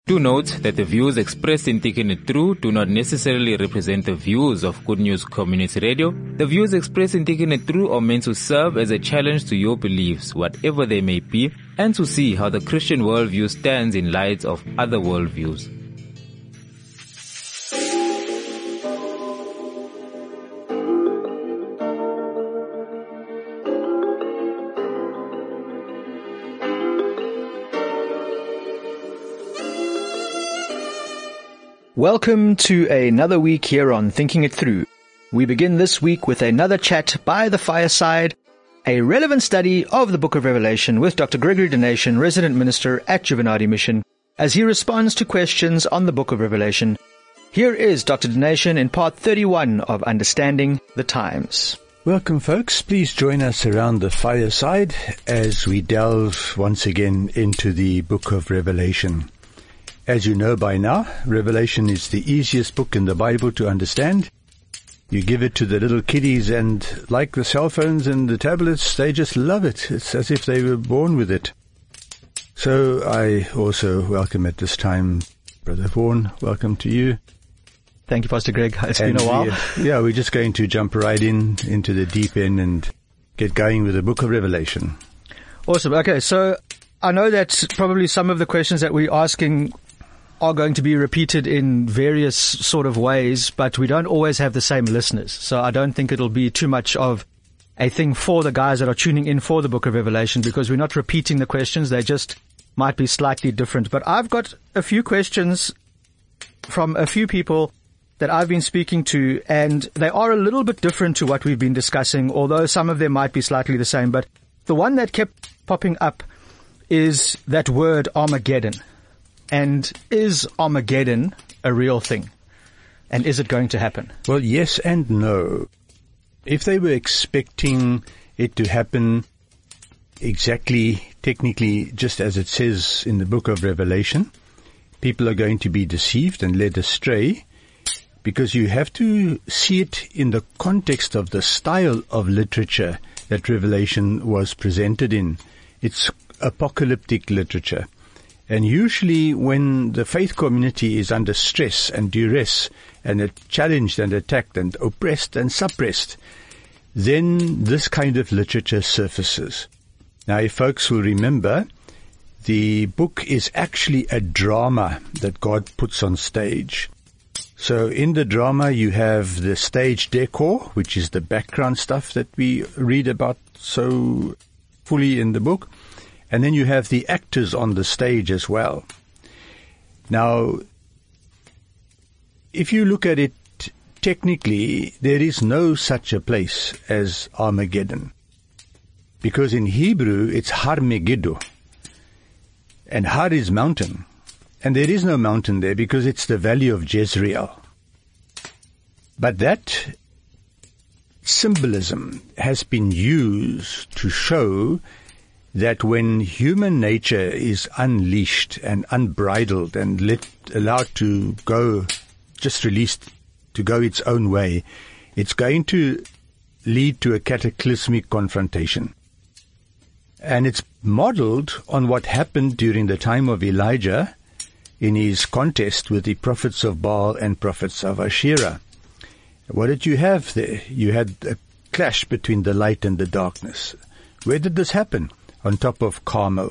Do note that the views expressed in Thinking It Through do not necessarily represent the views of Good News Community Radio. The views expressed in Thinking It Through are meant to serve as a challenge to your beliefs, whatever they may be, and to see how the Christian worldview stands in light of other worldviews. Welcome to another week here on Thinking It Through. We begin this week with another chat by the fireside, a relevant study of the Book of Revelation with Dr. Gregory Donation, Resident Minister at Juvenadi Mission, as he responds to questions on the Book of Revelation. Here is Dr. Donation in part 31 of Understanding the Times. Welcome, folks. Please join us around the fireside as we delve once again into the Book of Revelation. As you know by now, Revelation is the easiest book in the Bible to understand. You give it to the little kiddies and, like the cell phones and the tablets, they just love it. It's as if they were born with it. So I also welcome at this time Brother Vaughan. Welcome to you. Thank you, Pastor Greg. It's been a while. We're just going to jump right into the deep end and get going with the Book of Revelation. Awesome. Okay, so I know that probably some of the questions that we're asking are going to be repeated in various sort of ways, but we don't always have the same listeners. So I don't think it'll be too much of a thing for the guys that are tuning in for the Book of Revelation, because we're not repeating the questions. They just might be slightly different. But I've got a few questions from a few people that I've been speaking to, and they are a little bit different to what we've been discussing, although some of them might be slightly the same. But the one that kept popping up is that word Armageddon. And is Armageddon a real thing? And is it going to happen? Well, yes and no. If they were expecting it to happen exactly, technically, just as it says in the Book of Revelation, people are going to be deceived and led astray, because you have to see it in the context of the style of literature that Revelation was presented in. It's apocalyptic literature. And usually when the faith community is under stress and duress and challenged and attacked and oppressed and suppressed, then this kind of literature surfaces. Now, if folks will remember, the book is actually a drama that God puts on stage. So in the drama you have the stage decor, which is the background stuff that we read about so fully in the book. And then you have the actors on the stage as well. Now, if you look at it technically, there is no such a place as Armageddon. Because in Hebrew, it's Har Megiddo. And Har is mountain. And there is no mountain there because it's the valley of Jezreel. But that symbolism has been used to show that when human nature is unleashed and unbridled and allowed to go, just released to go its own way, it's going to lead to a cataclysmic confrontation. And it's modeled on what happened during the time of Elijah in his contest with the prophets of Baal and prophets of Asherah. What did you have there? You had a clash between the light and the darkness. Where did this happen? On top of Carmel.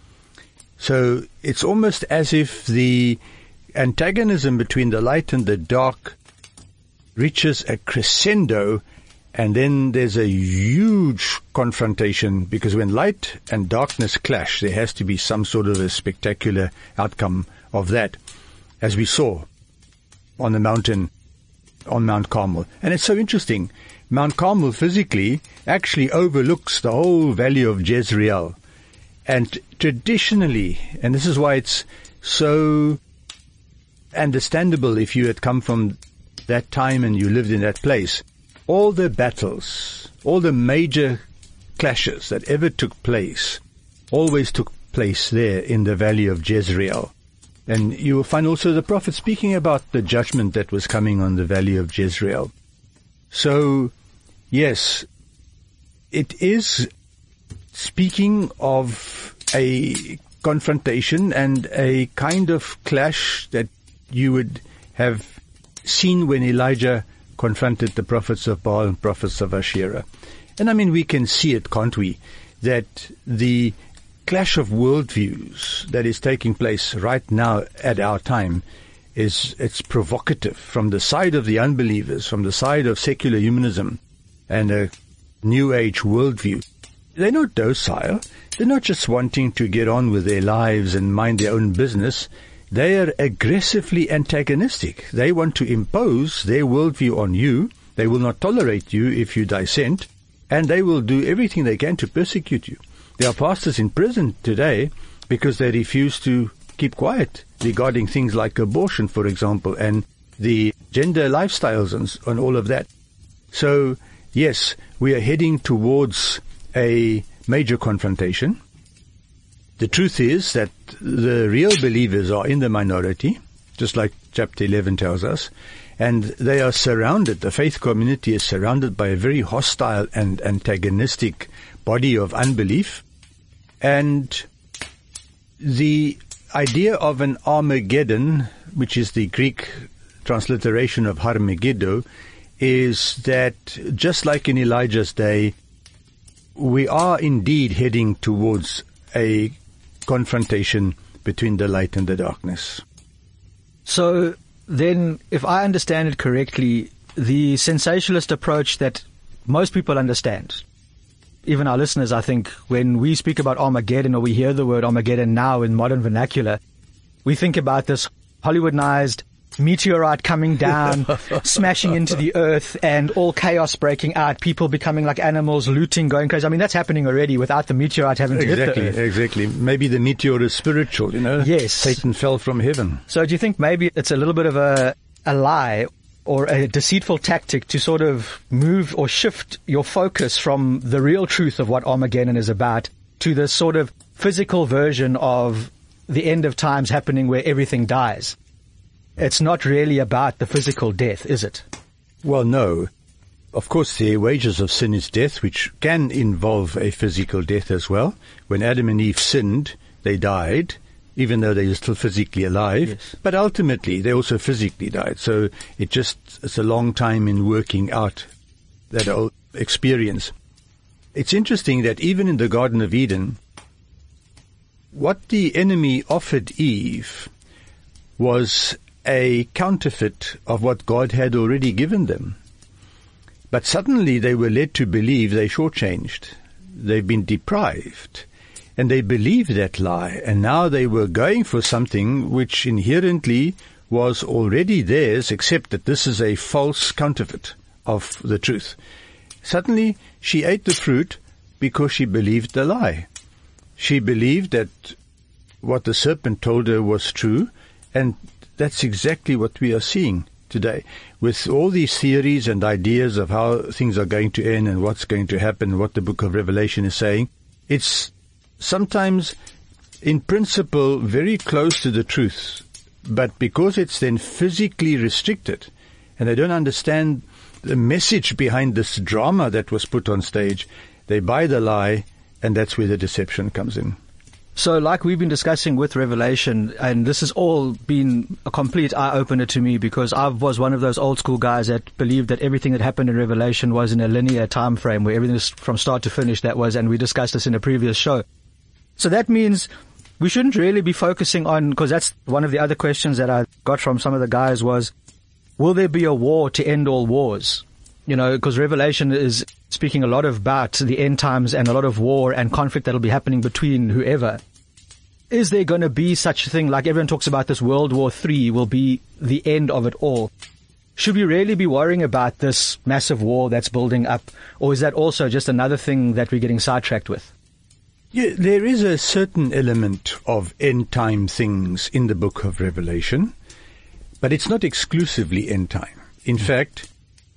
So it's almost as if the antagonism between the light and the dark reaches a crescendo, and then there's a huge confrontation, because when light and darkness clash, there has to be some sort of a spectacular outcome of that, as we saw on the mountain, on Mount Carmel. And it's so interesting. Mount Carmel physically actually overlooks the whole valley of Jezreel. And traditionally, and this is why it's so understandable if you had come from that time and you lived in that place, all the battles, all the major clashes that ever took place, always took place there in the valley of Jezreel. And you will find also the prophet speaking about the judgment that was coming on the valley of Jezreel. So, yes, it is speaking of a confrontation and a kind of clash that you would have seen when Elijah confronted the prophets of Baal and prophets of Asherah. And I mean, we can see it, can't we, that the clash of worldviews that is taking place right now at our time it's provocative from the side of the unbelievers, from the side of secular humanism and a New Age worldview. They're not docile. They're not just wanting to get on with their lives and mind their own business. They are aggressively antagonistic. They want to impose their worldview on you. They will not tolerate you if you dissent, and they will do everything they can to persecute you. There are pastors in prison today because they refuse to keep quiet regarding things like abortion, for example, and the gender lifestyles and all of that. So, yes, we are heading towards a major confrontation. The truth is that the real believers are in the minority, just like chapter 11 tells us, and they are surrounded, the faith community is surrounded by a very hostile and antagonistic body of unbelief. And the idea of an Armageddon, which is the Greek transliteration of Harmegiddo, is that just like in Elijah's day, we are indeed heading towards a confrontation between the light and the darkness. So then, if I understand it correctly, the sensationalist approach that most people understand, even our listeners, I think, when we speak about Armageddon or we hear the word Armageddon now in modern vernacular, we think about this Hollywoodized meteorite coming down, smashing into the earth, and all chaos breaking out, people becoming like animals, looting, going crazy. I mean, that's happening already without the meteorite having to hit the earth. Exactly. Maybe the meteor is spiritual, Yes. Satan fell from heaven. So do you think maybe it's a little bit of a lie or a deceitful tactic to sort of move or shift your focus from the real truth of what Armageddon is about to this sort of physical version of the end of times happening where everything dies? It's not really about the physical death, is it? Well, no. Of course, the wages of sin is death, which can involve a physical death as well. When Adam and Eve sinned, they died, even though they were still physically alive. Yes. But ultimately, they also physically died. So it's a long time in working out that whole experience. It's interesting that even in the Garden of Eden, what the enemy offered Eve was a counterfeit of what God had already given them. But suddenly they were led to believe they shortchanged. They've been deprived. And they believed that lie. And now they were going for something which inherently was already theirs, except that this is a false counterfeit of the truth. Suddenly she ate the fruit because she believed the lie. She believed that what the serpent told her was true, and that's exactly what we are seeing today. With all these theories and ideas of how things are going to end and what's going to happen and what the book of Revelation is saying, it's sometimes, in principle, very close to the truth. But because it's then physically restricted, and they don't understand the message behind this drama that was put on stage, they buy the lie, and that's where the deception comes in. So like we've been discussing with Revelation, and this has all been a complete eye-opener to me, because I was one of those old school guys that believed that everything that happened in Revelation was in a linear time frame where everything was from start to finish. That was, and we discussed this in a previous show. So that means we shouldn't really be focusing on, because that's one of the other questions that I got from some of the guys was, will there be a war to end all wars? Because Revelation is speaking a lot about the end times and a lot of war and conflict that'll be happening between whoever. Is there going to be such a thing, like everyone talks about this World War III will be the end of it all? Should we really be worrying about this massive war that's building up? Or is that also just another thing that we're getting sidetracked with? Yeah, there is a certain element of end time things in the book of Revelation, but it's not exclusively end time. In fact,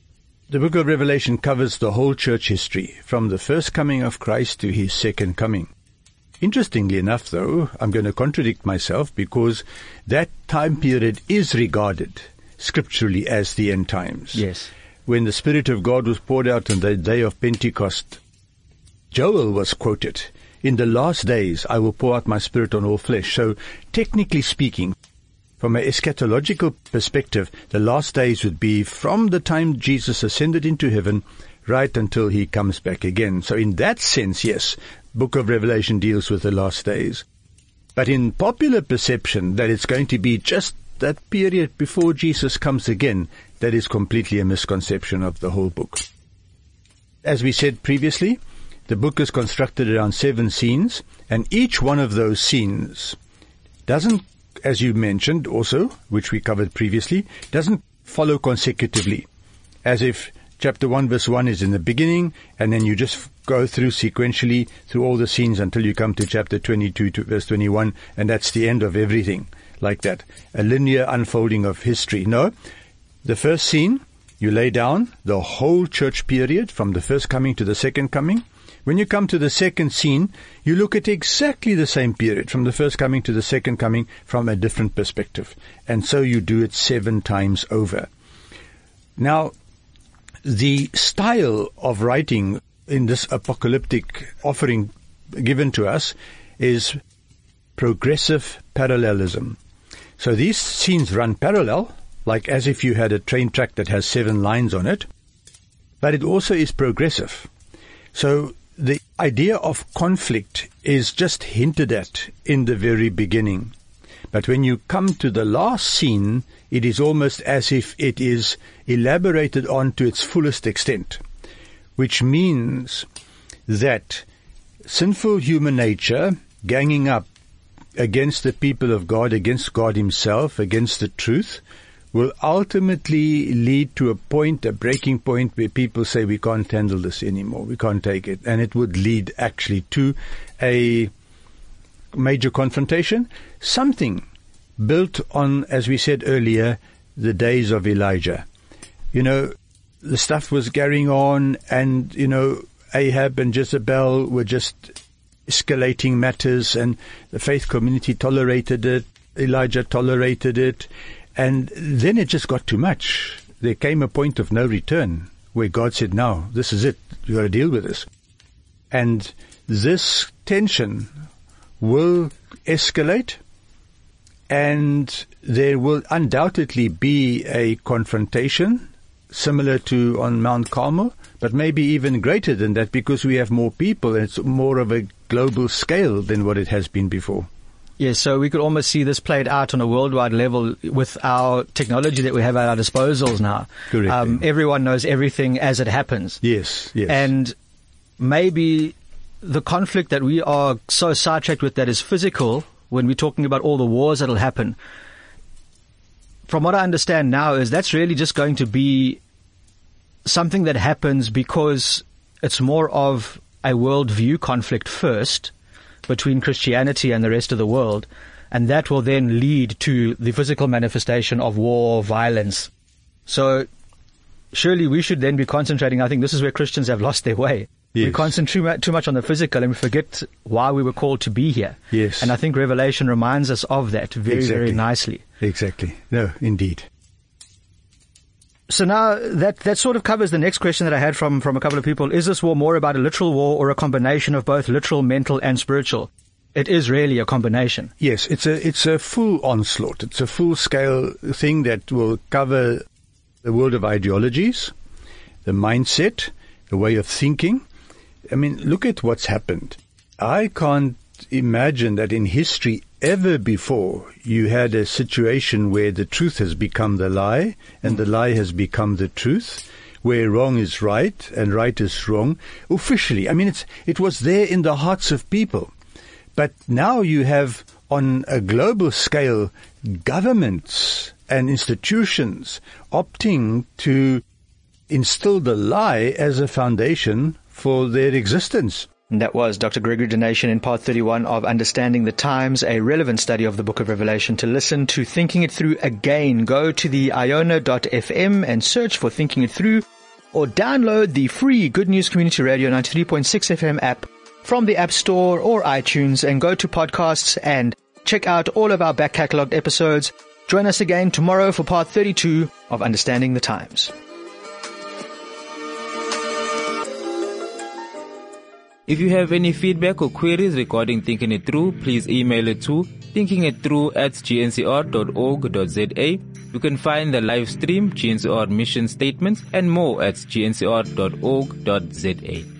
the book of Revelation covers the whole church history, from the first coming of Christ to his second coming. Interestingly enough, though, I'm going to contradict myself, because that time period is regarded scripturally as the end times. Yes. When the Spirit of God was poured out on the day of Pentecost, Joel was quoted in the last days I will pour out my Spirit on all flesh. So technically speaking, from an eschatological perspective, the last days would be from the time Jesus ascended into heaven right until he comes back again. So in that sense, yes, Book of Revelation deals with the last days. But in popular perception that it's going to be just that period before Jesus comes again, that is completely a misconception of the whole book. As we said previously, the book is constructed around 7 scenes, and each one of those scenes doesn't, as you mentioned also, which we covered previously, doesn't follow consecutively, as if chapter 1 verse 1 is in the beginning, and then you just go through sequentially through all the scenes until you come to chapter 22 to verse 21, and that's the end of everything, like that. A linear unfolding of history. No, the first scene, you lay down the whole church period from the first coming to the second coming. When you come to the second scene, you look at exactly the same period, from the first coming to the second coming, from a different perspective. And so you do it 7 times over. Now, the style of writing in this apocalyptic offering given to us is progressive parallelism. So these scenes run parallel, like as if you had a train track that has 7 lines on it, but it also is progressive. So the idea of conflict is just hinted at in the very beginning. But when you come to the last scene, it is almost as if it is elaborated on to its fullest extent, which means that sinful human nature ganging up against the people of God, against God himself, against the truth, will ultimately lead to a point, a breaking point, where people say, we can't handle this anymore, we can't take it. And it would lead actually to a major confrontation, something built on, as we said earlier, the days of Elijah. You know, the stuff was carrying on, and, you know, Ahab and Jezebel were just escalating matters, and the faith community tolerated it, Elijah tolerated it, and then it just got too much. There came a point of no return where God said, now, this is it, you got to deal with this. And this tension will escalate, and there will undoubtedly be a confrontation similar to on Mount Carmel, but maybe even greater than that, because we have more people and it's more of a global scale than what it has been before. Yes, so we could almost see this played out on a worldwide level with our technology that we have at our disposals now. Correct. Everyone knows everything as it happens. Yes, yes. And maybe the conflict that we are so sidetracked with that is physical, when we're talking about all the wars that will happen, from what I understand now, is that's really just going to be something that happens because it's more of a worldview conflict first between Christianity and the rest of the world, and that will then lead to the physical manifestation of war, violence. So surely we should then be concentrating. I think this is where Christians have lost their way. Yes. We concentrate too much on the physical and we forget why we were called to be here. Yes. And I think Revelation reminds us of that very, very nicely. Exactly. No, indeed. So now that sort of covers the next question that I had from a couple of people. Is this war more about a literal war or a combination of both literal, mental and spiritual? It is really a combination. Yes, it's a full onslaught. It's a full-scale thing that will cover the world of ideologies, the mindset, the way of thinking. I mean, look at what's happened. I can't imagine that in history ever before you had a situation where the truth has become the lie and the lie has become the truth, where wrong is right and right is wrong officially. I mean, it was there in the hearts of people. But now you have, on a global scale, governments and institutions opting to instill the lie as a foundation for their existence. And that was Dr. Gregory Donation in part 31 of Understanding the Times, a relevant study of the Book of Revelation. To listen to Thinking It Through again, go to the iona.fm and search for Thinking It Through, or download the free Good News Community Radio 93.6 FM app from the App Store or iTunes, and go to podcasts and check out all of our back catalogued episodes. Join us again tomorrow for part 32 of Understanding the Times. If you have any feedback or queries regarding Thinking It Through, please email it to thinkingitthrough@gncr.org.za. You can find the live stream, GNCR mission statements, and more at gncr.org.za.